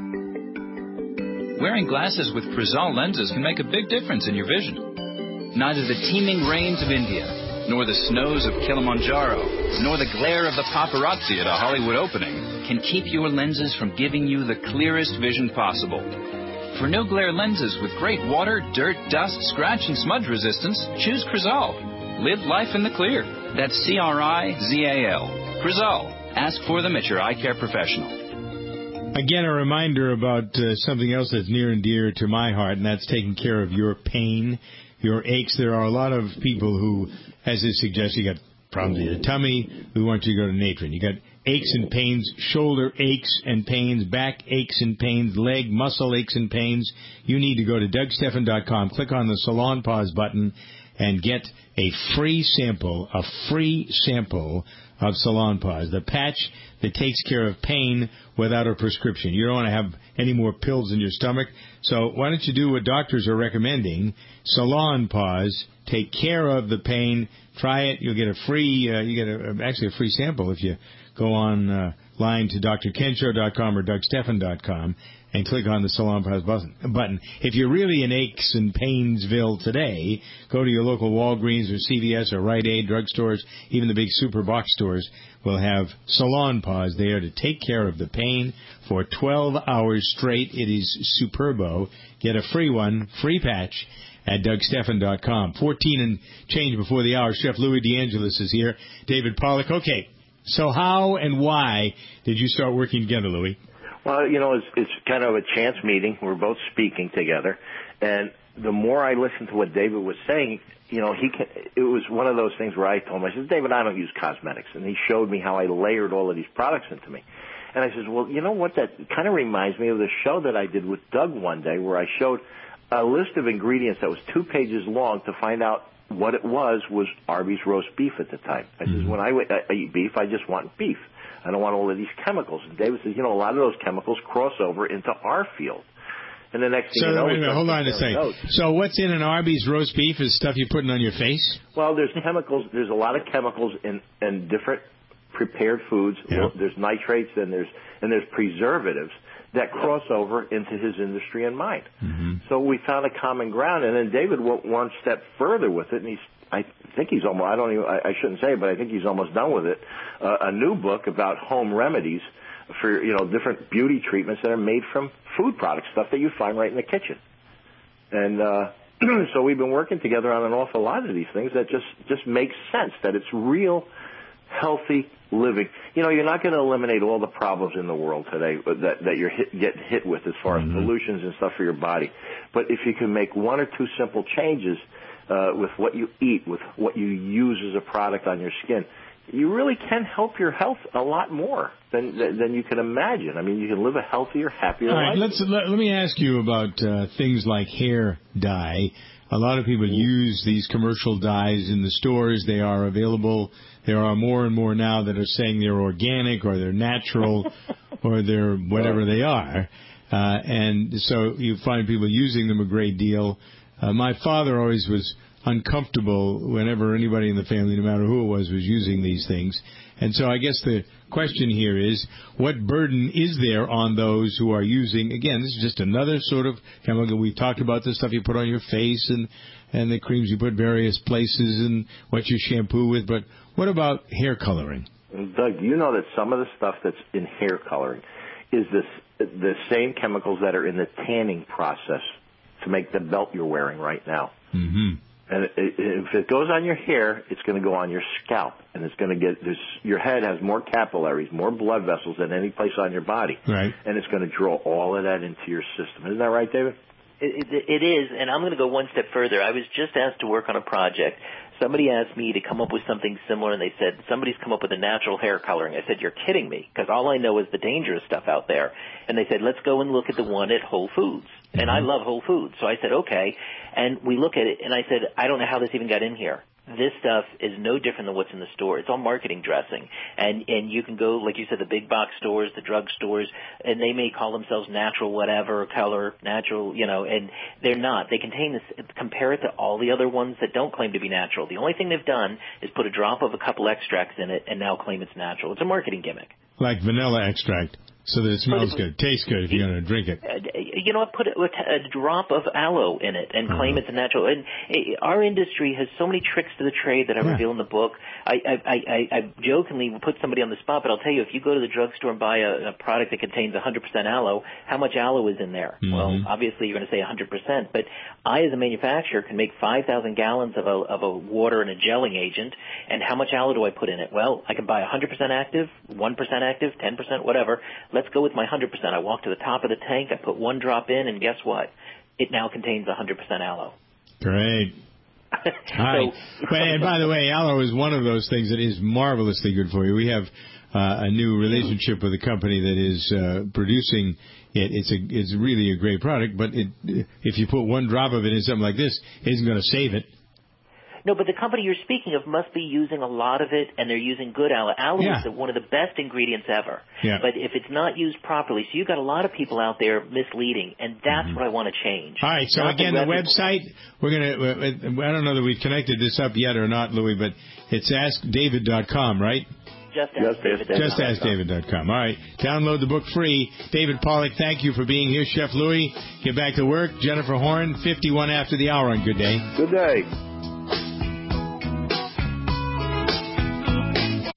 Wearing glasses with Crizal lenses can make a big difference in your vision. Neither the teeming rains of India, nor the snows of Kilimanjaro, nor the glare of the paparazzi at a Hollywood opening can keep your lenses from giving you the clearest vision possible. For no-glare lenses with great water, dirt, dust, scratch, and smudge resistance, choose Crizal. Live life in the clear. That's C R I Z A L. Crizal. Ask for them at your eye care professional. Again, a reminder about uh, something else that's near and dear to my heart, and that's taking care of your pain, your aches. There are a lot of people who, as it suggests, you got problems with your tummy, we want you to go to Natren. You got aches and pains, shoulder aches and pains, back aches and pains, leg, muscle aches and pains. You need to go to Doug Stephan dot com, click on the Salon Pause button, and get a free sample, a free sample of Salon Pause, the patch that takes care of pain without a prescription. You don't want to have any more pills in your stomach. So why don't you do what doctors are recommending? Salon Pause. Take care of the pain. Try it. You'll get a free, uh, you get a, actually a free sample if you go on uh, line to D R Ken Show dot com or Doug Stephan dot com and click on the Salon Pause button. If you're really in aches and painsville today, go to your local Walgreens or C V S or Rite Aid drugstores. Even the big super box stores will have Salon Pause there to take care of the pain for twelve hours straight. It is superbo. Get a free one, free patch, at Doug Stephan dot com. fourteen and change before the hour. Chef Louis DeAngelis is here. David Pollack. Okay, So how and why did you start working together, Louis? Well, you know, it's, it's kind of a chance meeting. We're both speaking together, and the more I listened to what David was saying, you know, he can, it was one of those things where I told him, I said, David, I don't use cosmetics. And he showed me how I layered all of these products into me. And I said, well, you know what? That kind of reminds me of the show that I did with Doug one day where I showed a list of ingredients that was two pages long to find out what it was, was Arby's roast beef at the time. I said, when I, I eat beef, I just want beef. I don't want all of these chemicals. And David says, you know, a lot of those chemicals cross over into our field. And the next thing so, you know, wait a minute, hold on a second. So what's in an Arby's roast beef is stuff you're putting on your face? Well, there's chemicals. There's a lot of chemicals in, in different prepared foods. Yeah. There's nitrates and there's and there's preservatives that cross over into his industry and mine. Mm-hmm. So we found a common ground, and then David went one step further with it, and he's I think he's almost I don't even I, I shouldn't say, but I think he's almost done with it. Uh, a new book about home remedies for, you know, different beauty treatments that are made from food products, stuff that you find right in the kitchen. And uh, so we've been working together on an awful lot of these things that just, just make sense, that it's real, healthy living. You know, you're not going to eliminate all the problems in the world today that, that you're hit, get hit with as far as mm-hmm. pollutions and stuff for your body. But if you can make one or two simple changes uh, with what you eat, with what you use as a product on your skin, you really can help your health a lot more than than you can imagine. I mean, you can live a healthier, happier All right, life. let's, let, let me ask you about uh, things like hair dye. A lot of people use these commercial dyes in the stores. They are available. There are more and more now that are saying they're organic or they're natural or they're whatever they are. Uh, and so you find people using them a great deal. Uh, my father always was uncomfortable whenever anybody in the family, no matter who it was, was using these things. And so I guess the question here is, what burden is there on those who are using, again, this is just another sort of chemical. We've talked about the stuff you put on your face and, and the creams you put various places and what you shampoo with, but what about hair coloring? Doug, do you know that some of the stuff that's in hair coloring is this, the same chemicals that are in the tanning process to make the belt you're wearing right now? Mm-hmm. And if it goes on your hair, it's going to go on your scalp, and it's going to get this. Your head has more capillaries, more blood vessels than any place on your body, right? And it's going to draw all of that into your system. Isn't that right, David? It, it, it is, and I'm going to go one step further. I was just asked to work on a project. Somebody asked me to come up with something similar, and they said, somebody's come up with a natural hair coloring. I said, you're kidding me, because all I know is the dangerous stuff out there. And they said, let's go and look at the one at Whole Foods. Mm-hmm. And I love Whole Foods. So I said, okay. And we look at it, and I said, I don't know how this even got in here. This stuff is no different than what's in the store. It's all marketing dressing. And and you can go, like you said, the big box stores, the drug stores, and they may call themselves natural whatever, color, natural, you know, and they're not. They contain this, compare it to all the other ones that don't claim to be natural. The only thing they've done is put a drop of a couple extracts in it and now claim it's natural. It's a marketing gimmick. Like vanilla extract. So that it smells good, tastes good if you're going to drink it. You know what? Put a, a drop of aloe in it and claim uh-huh. it's a natural. And our industry has so many tricks to the trade that I yeah. reveal in the book. I, I, I, I jokingly put somebody on the spot, but I'll tell you, if you go to the drugstore and buy a, a product that contains one hundred percent aloe, how much aloe is in there? Mm-hmm. Well, obviously you're going to say one hundred percent, but I, as a manufacturer, can make five thousand gallons of a, of a water and a gelling agent, and how much aloe do I put in it? Well, I can buy one hundred percent active, one percent active, ten percent, whatever. Let's go with my one hundred percent. I walk to the top of the tank, I put one drop in, and guess what? It now contains one hundred percent aloe. Great. All right. But, and by the way, aloe is one of those things that is marvelously good for you. We have uh, a new relationship with a company that is uh, producing it. It's a it's really a great product, but it, if you put one drop of it in something like this, it isn't going to save it. No, but the company you're speaking of must be using a lot of it, and they're using good aloe. Aloe yeah. is one of the best ingredients ever. Yeah. But if it's not used properly, so you've got a lot of people out there misleading, and that's mm-hmm. what I want to change. All right, so not again, the, the website, we're going to, I don't know that we've connected this up yet or not, Louis, but it's ask david dot com, right? Just ask David dot com. Just ask David dot com. All right. Download the book free. David Pollack, thank you for being here. Chef Louis, get back to work. Jennifer Horn, fifty-one after the hour on Good Day. Good day.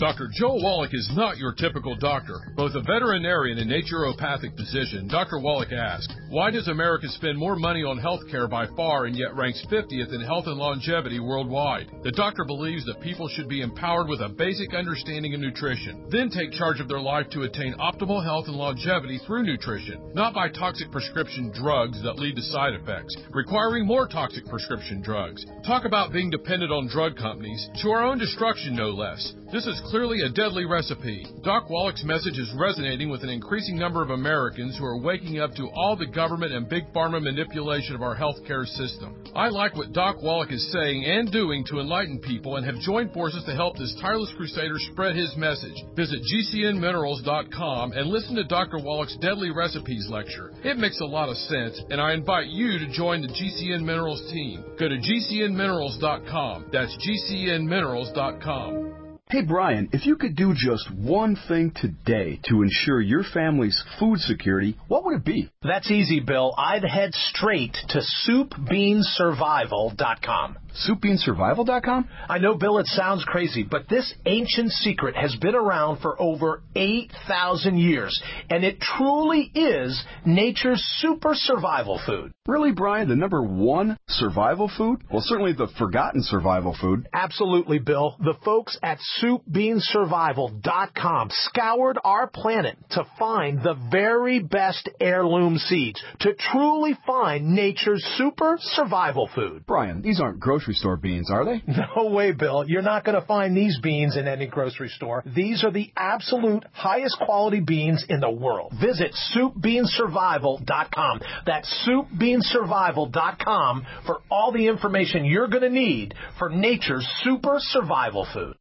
Doctor Joe Wallach is not your typical doctor. Both a veterinarian and naturopathic physician, Doctor Wallach asks, why does America spend more money on health care by far and yet ranks fiftieth in health and longevity worldwide? The doctor believes that people should be empowered with a basic understanding of nutrition, then take charge of their life to attain optimal health and longevity through nutrition, not by toxic prescription drugs that lead to side effects, requiring more toxic prescription drugs. Talk about being dependent on drug companies, to our own destruction no less. This is clearly a deadly recipe. Doc Wallach's message is resonating with an increasing number of Americans who are waking up to all the government and big pharma manipulation of our healthcare system. I like what Doc Wallach is saying and doing to enlighten people and have joined forces to help this tireless crusader spread his message. Visit G C N minerals dot com and listen to Doctor Wallach's Deadly Recipes lecture. It makes a lot of sense, and I invite you to join the G C N Minerals team. Go to G C N minerals dot com. That's G C N minerals dot com. Hey, Brian, if you could do just one thing today to ensure your family's food security, what would it be? That's easy, Bill. I'd head straight to soup bean survival dot com. soup bean survival dot com? I know, Bill, it sounds crazy, but this ancient secret has been around for over eight thousand years, and it truly is nature's super survival food. Really, Brian? The number one survival food? Well, certainly the forgotten survival food. Absolutely, Bill. The folks at soup bean survival dot com scoured our planet to find the very best heirloom seeds, to truly find nature's super survival food. Brian, these aren't grocery store beans, are they? No way, Bill. You're not going to find these beans in any grocery store. These are the absolute highest quality beans in the world. Visit soup bean survival dot com. That's soup bean survival dot com for all the information you're going to need for nature's super survival food.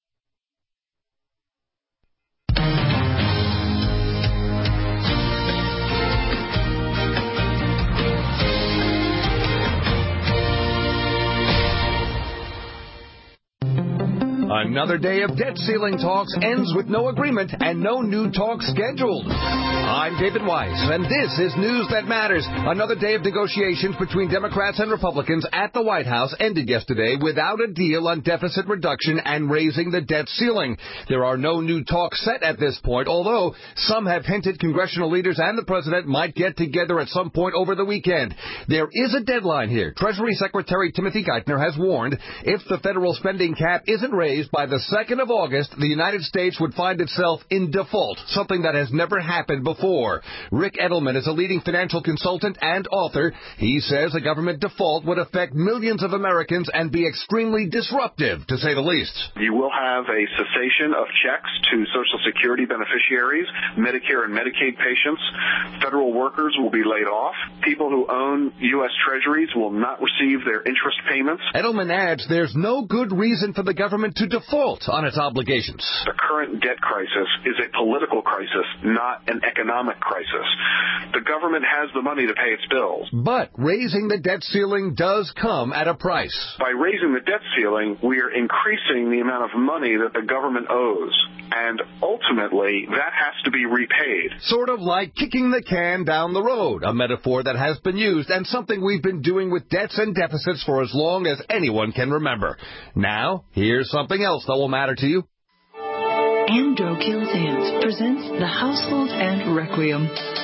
Another day of debt ceiling talks ends with no agreement and no new talks scheduled. I'm David Weiss, and this is News That Matters. Another day of negotiations between Democrats and Republicans at the White House ended yesterday without a deal on deficit reduction and raising the debt ceiling. There are no new talks set at this point, although some have hinted congressional leaders and the president might get together at some point over the weekend. There is a deadline here. Treasury Secretary Timothy Geithner has warned if the federal spending cap isn't raised by the second of August, the United States would find itself in default, something that has never happened before. Rick Edelman is a leading financial consultant and author. He says a government default would affect millions of Americans and be extremely disruptive, to say the least. You will have a cessation of checks to Social Security beneficiaries, Medicare and Medicaid patients. Federal workers will be laid off. People who own U S Treasuries will not receive their interest payments. Edelman adds there's no good reason for the government to default on its obligations. The current debt crisis is a political crisis, not an economic crisis. The government has the money to pay its bills. But raising the debt ceiling does come at a price. By raising the debt ceiling, we are increasing the amount of money that the government owes. And ultimately, that has to be repaid. Sort of like kicking the can down the road, a metaphor that has been used and something we've been doing with debts and deficits for as long as anyone can remember. Now, here's something else that will matter to you. Amdro Kills Ants presents The Household Ant Requiem.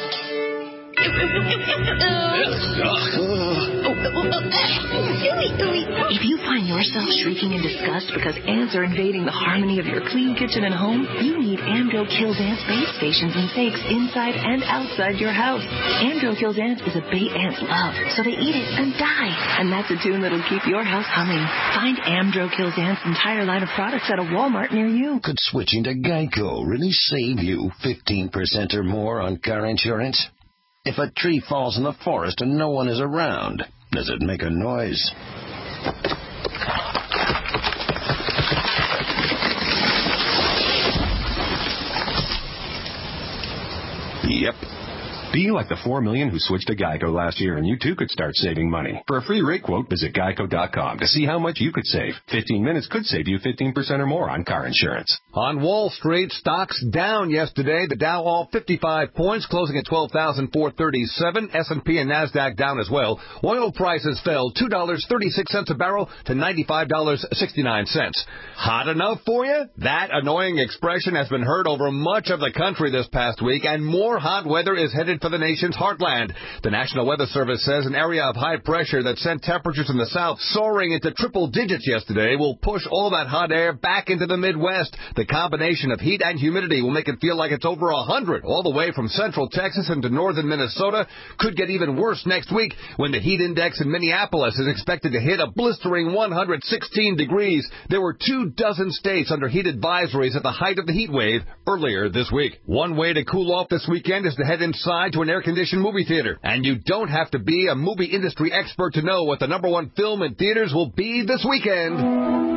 If you find yourself shrieking in disgust because ants are invading the harmony of your clean kitchen and home, you need Amdro Kills Ants bait stations and stakes inside and outside your house. Amdro Kills Ants is a bait ants love, so they eat it and die. And that's a tune that'll keep your house humming. Find Amdro Kills Ants' entire line of products at a Walmart near you. Could switching to Geico really save you fifteen percent or more on car insurance? If a tree falls in the forest and no one is around, does it make a noise? Yep. Be like the four million who switched to Geico last year, and you too could start saving money. For a free rate quote, visit geico dot com to see how much you could save. fifteen minutes could save you fifteen percent or more on car insurance. On Wall Street, stocks down yesterday. The Dow off fifty-five points, closing at twelve thousand four hundred thirty-seven. S and P and NASDAQ down as well. Oil prices fell two dollars and thirty-six cents a barrel to ninety-five dollars and sixty-nine cents. Hot enough for you? That annoying expression has been heard over much of the country this past week, and more hot weather is headed for the nation's heartland. The National Weather Service says an area of high pressure that sent temperatures in the south soaring into triple digits yesterday will push all that hot air back into the Midwest. The combination of heat and humidity will make it feel like it's over one hundred all the way from central Texas into northern Minnesota. Could get even worse next week when the heat index in Minneapolis is expected to hit a blistering one hundred sixteen degrees. There were two dozen states under heat advisories at the height of the heat wave earlier this week. One way to cool off this weekend is to head inside to an air-conditioned movie theater. And you don't have to be a movie industry expert to know what the number one film in theaters will be this weekend.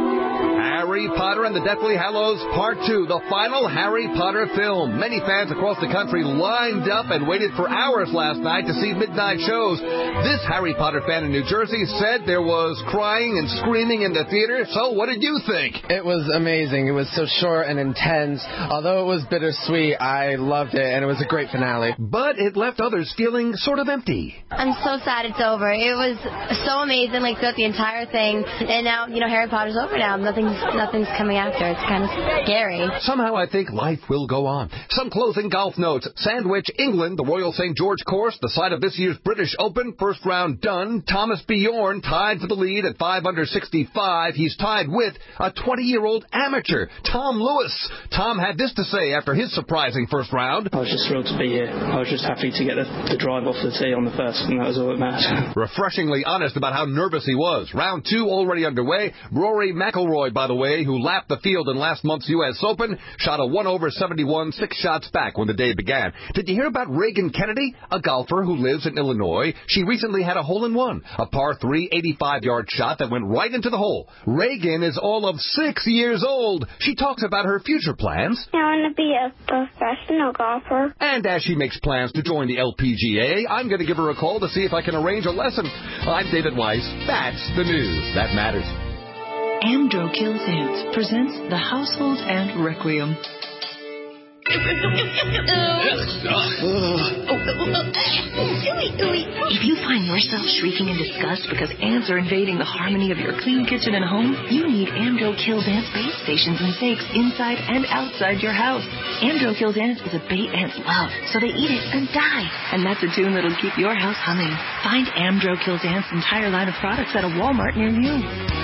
Harry Potter and the Deathly Hallows Part two, the final Harry Potter film. Many fans across the country lined up and waited for hours last night to see midnight shows. This Harry Potter fan in New Jersey said there was crying and screaming in the theater. So what did you think? It was amazing. It was so short and intense. Although it was bittersweet, I loved it, and it was a great finale. But it left others feeling sort of empty. I'm so sad it's over. It was so amazing, like, throughout the entire thing. And now, you know, Harry Potter's over now. Nothing's nothing's coming after. It's kind of scary. Somehow I think life will go on. Some closing golf notes. Sandwich, England, the Royal Saint George course, the site of this year's British Open. First round done. Thomas Bjorn tied for the lead at five under sixty-five. He's tied with a twenty-year-old amateur, Tom Lewis. Tom had this to say after his surprising first round. I was just thrilled to be here. I was just happy to get the, the drive off the tee on the first, and that was all that mattered. Refreshingly honest about how nervous he was. Round two already underway. Rory McIlroy, by the way, who lapped the field in last month's U S Open, shot a one over seventy-one, six shots back when the day began. Did you hear about Reagan Kennedy, a golfer who lives in Illinois? She recently had a hole-in-one, a par three, eighty-five-yard shot that went right into the hole. Reagan is all of six years old. She talks about her future plans. I want to be a professional golfer. And as she makes plans to join the L P G A, I'm going to give her a call to see if I can arrange a lesson. I'm David Weiss. That's the news that matters. Amdro Kills Ants presents The Household Ant Requiem. If you find yourself shrieking in disgust because ants are invading the harmony of your clean kitchen and home, you need Amdro Kills Ants bait stations and stakes inside and outside your house. Amdro Kills Ants is a bait ants love, so they eat it and die. And that's a tune that'll keep your house humming. Find Amdro Kills Ants' entire line of products at a Walmart near you.